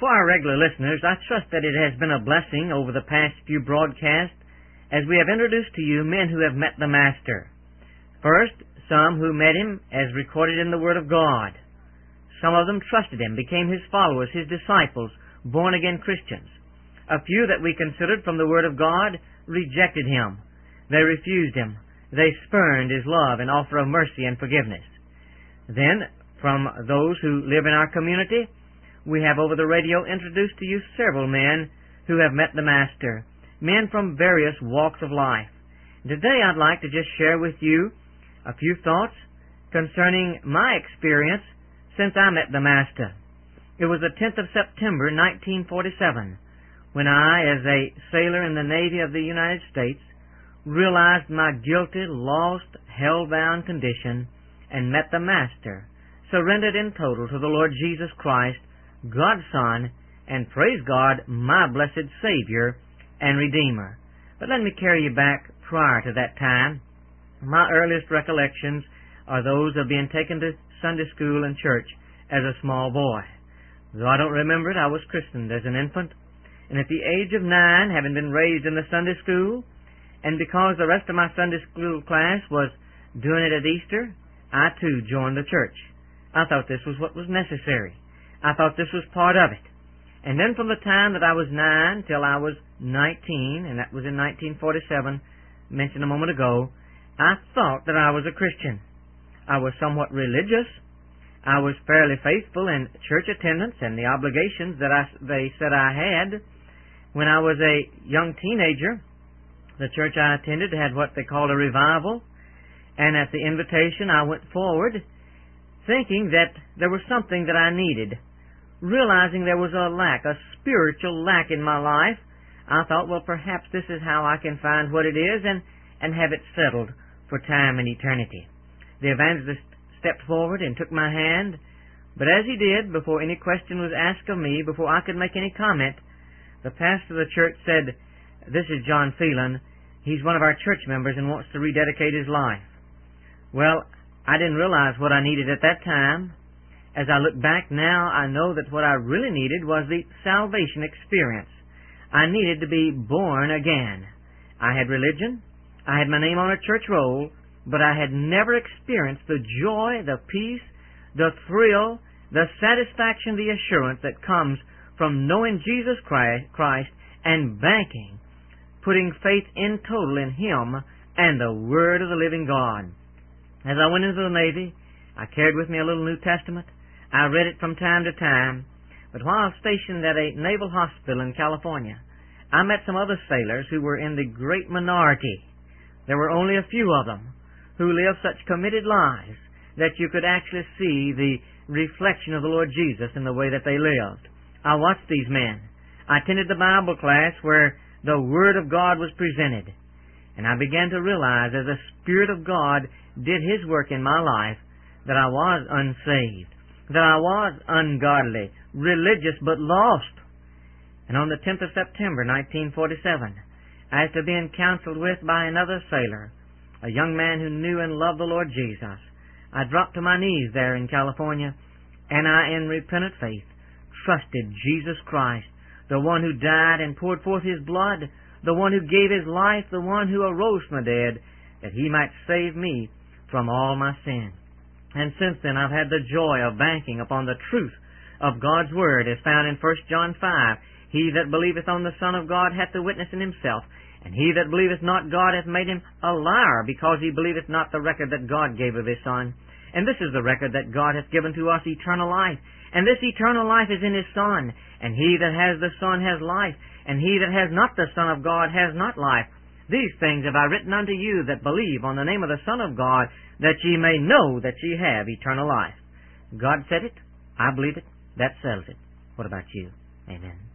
For our regular listeners, I trust that it has been a blessing over the past few broadcasts as we have introduced to you men who have met the Master. First, some who met Him as recorded in the Word of God. Some of them trusted Him, became His followers, His disciples, born-again Christians. A few that we considered from the Word of God rejected Him. They refused Him. They spurned His love and offer of mercy and forgiveness. Then, from those who live in our community, we have over the radio introduced to you several men who have met the Master, men from various walks of life. Today I'd like to just share with you a few thoughts concerning my experience since I met the Master. It was the 10th of September, 1947, when I, as a sailor in the Navy of the United States, realized my guilty, lost, hell-bound condition and met the Master, surrendered in total to the Lord Jesus Christ, God's Son, and praise God, my blessed Savior and Redeemer. But let me carry you back prior to that time. My earliest recollections are those of being taken to Sunday school and church as a small boy. Though I don't remember it, I was christened as an infant, and at the age of 9, having been raised in the Sunday school, and because the rest of my Sunday school class was doing it at Easter, I too joined the church. I thought this was what was necessary. I thought this was part of it. And then from the time that I was 9 till I was 19, and that was in 1947, mentioned a moment ago, I thought that I was a Christian. I was somewhat religious. I was fairly faithful in church attendance and the obligations that they said I had. When I was a young teenager, the church I attended had what they called a revival, and at the invitation I went forward thinking that there was something that I needed. Realizing there was a lack, a spiritual lack in my life, I thought, well, perhaps this is how I can find what it is and have it settled for time and eternity. The evangelist stepped forward and took my hand, but as he did, before any question was asked of me, before I could make any comment, the pastor of the church said, "This is John Phelan. He's one of our church members and wants to rededicate his life." Well, I didn't realize what I needed at that time. As I look back now, I know that what I really needed was the salvation experience. I needed to be born again. I had religion. I had my name on a church roll, but I had never experienced the joy, the peace, the thrill, the satisfaction, the assurance that comes from knowing Jesus Christ and banking, putting faith in total in Him and the Word of the living God. As I went into the Navy, I carried with me a little New Testament. I read it from time to time, but while stationed at a naval hospital in California, I met some other sailors who were in the great minority. There were only a few of them who lived such committed lives that you could actually see the reflection of the Lord Jesus in the way that they lived. I watched these men. I attended the Bible class where the Word of God was presented, and I began to realize as the Spirit of God did His work in my life that I was unsaved, that I was ungodly, religious, but lost. And on the 10th of September, 1947, after being counseled with by another sailor, a young man who knew and loved the Lord Jesus, I dropped to my knees there in California, and I, in repentant faith, trusted Jesus Christ, the one who died and poured forth His blood, the one who gave His life, the one who arose from the dead, that He might save me from all my sin. And since then I've had the joy of banking upon the truth of God's Word as found in 1 John 5. He that believeth on the Son of God hath the witness in himself, and he that believeth not God hath made him a liar, because he believeth not the record that God gave of His Son. And this is the record that God hath given to us, eternal life. And this eternal life is in His Son. And he that has the Son has life, and he that has not the Son of God has not life. These things have I written unto you that believe on the name of the Son of God, that ye may know that ye have eternal life. God said it. I believe it. That settles it. What about you? Amen.